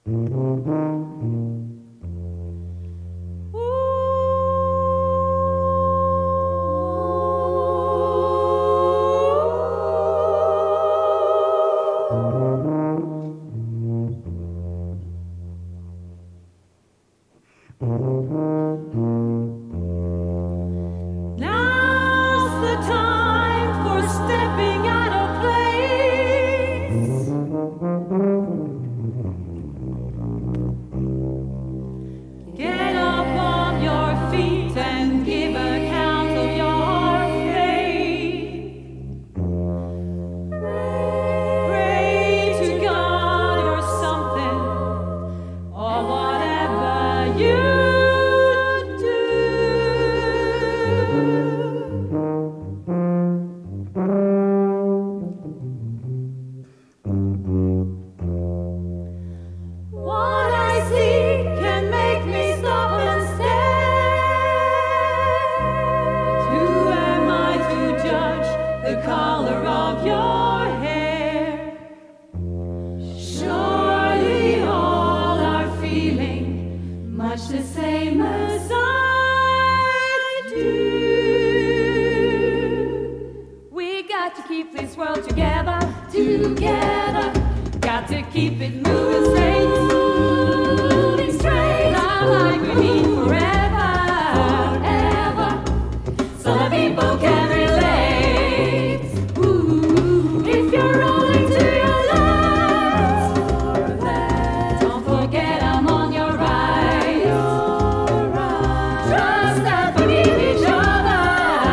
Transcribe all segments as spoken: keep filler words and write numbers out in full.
Now's the time for stepping out of place. Get up on your feet and give account of your faith. Pray to God or something, or whatever you do. What I see can make me stop and stare. Who am I to judge the color of your hair? Surely all are feeling much the same as I do. We got to keep this world together, together. Got to keep it moving straight, moving straight. Love like we mean forever, forever. So the people can relate. Ooh, if you're rolling to your left, don't forget I'm on your right. Trust and forgive each other.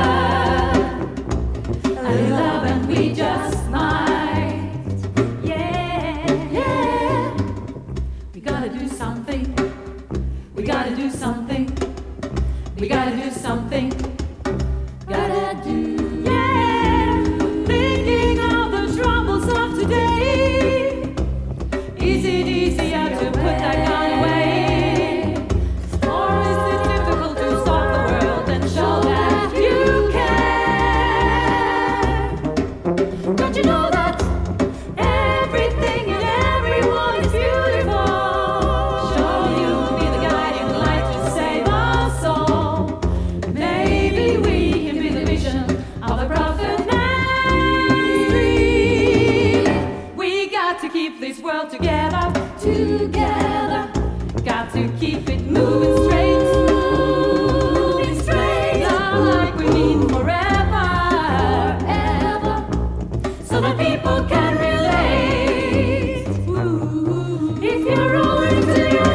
I love and we just might. Yeah, yeah. We gotta do something. We gotta do something. We gotta do something. Gotta do. Yeah. Thinking of the troubles of today. Is it easier to put that gun away? Or is it difficult to stop the world and show that you care? Don't you know that everything and everyone is beautiful? Show you be the guiding light to save us all. Maybe we can be the vision of the prophet Mary. We got to keep this world together, together. Got to keep it moving straight, moving straight. Love like we mean forever, ever. So the people can relate. Ooh, if you're rolling to your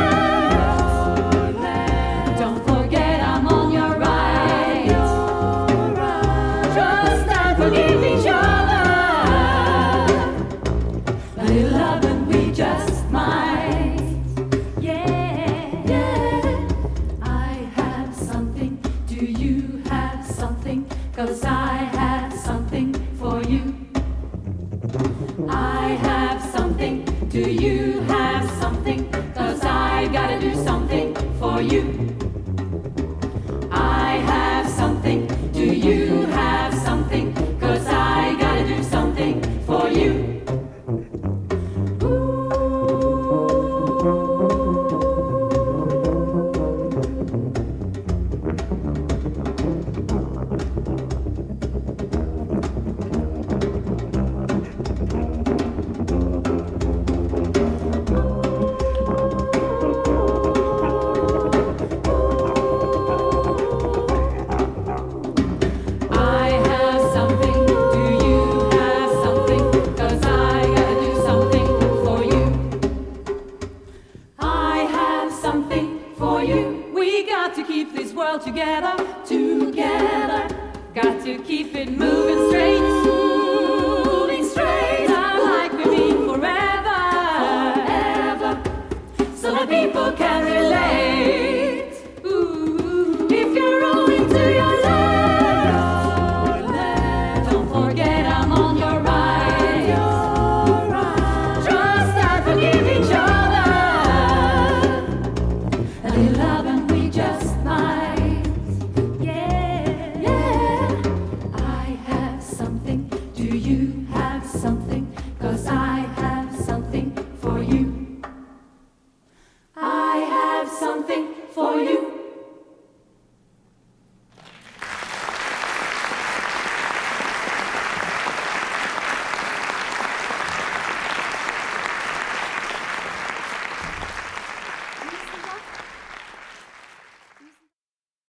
left, don't forget I'm on your right. Trust and forgive each other. But in love and we just might. Yeah, yeah. I have something. Do you have something? 'Cause I have something for you. I have something. Do you